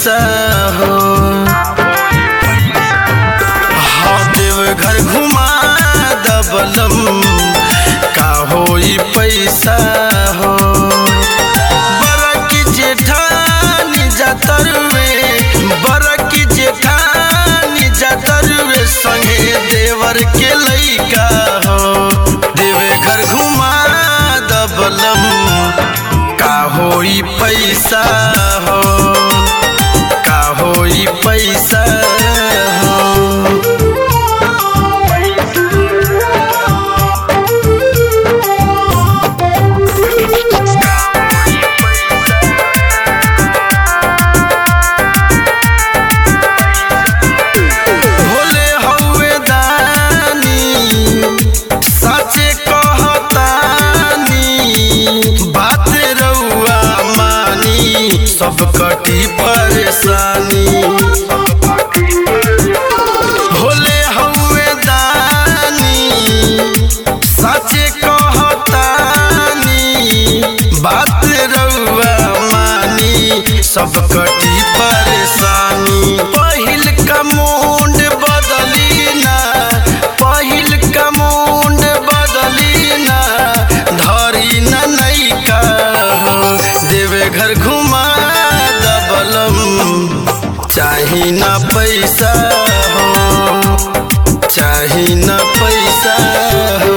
पैसा हो। हाँ देव घर घुमा दबलम का होई पैसा हो। बरकी जेठानी जातरवे बरकी जेठानी जातरवे संगे देवर के लइका हो। देवे घर घुमा दबलम का होई पैसा हो। का होई पैसा हो। सब कटी परेशानी भोले हउए दानी सचे कहतानी बात रउआ मानी सब कटी परेशानी। पहिल का मुंड बदली ना पहिल का मुंड बदली ना धरी ना नैका हो। देवे घर घुमा चाही ना पैसा हो। चाही ना पैसा हो।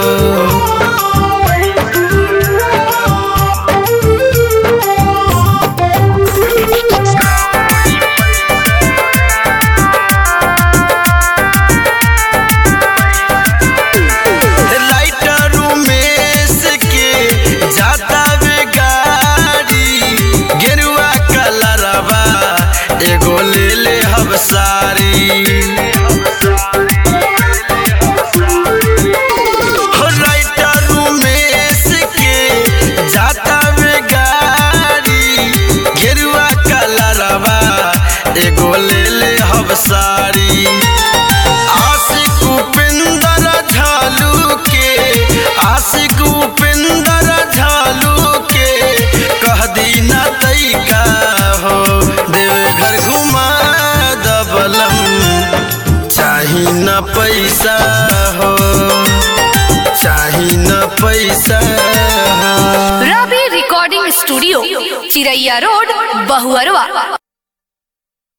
एगो ले ले हम सारी राइटर उमेश के जाता में गाड़ी गेरुआ कलरवा एगो ले ले हम सारी। आशिक उपेंद्र झालू के आशिक उपेंद्र झालू के कह दी ना तैका हो। घर घुमा दबलम चाही न पैसा हो। चाही न पैसा हो। Ravi recording studio Chiraiya road Bahuarwa.